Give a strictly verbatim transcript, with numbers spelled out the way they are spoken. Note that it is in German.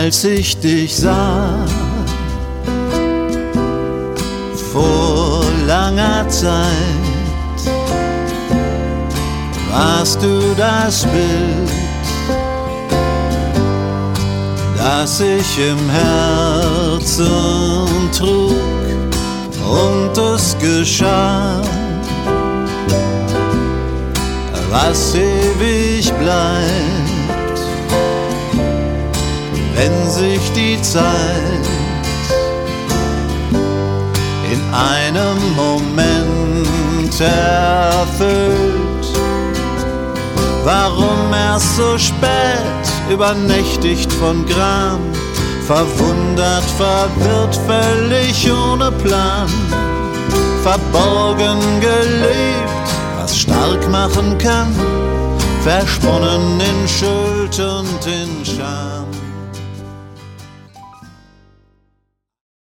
als ich dich sah. Vor langer Zeit warst du das Bild, das ich im Herzen trug, und es geschah, was ewig bleibt, wenn sich die Zeit in einem Moment erfüllt. Warum erst so spät, übernächtigt von Gram, verwundert, verwirrt, völlig ohne Plan, verborgen gelebt, was stark machen kann, versponnen in Schuld und in Scham.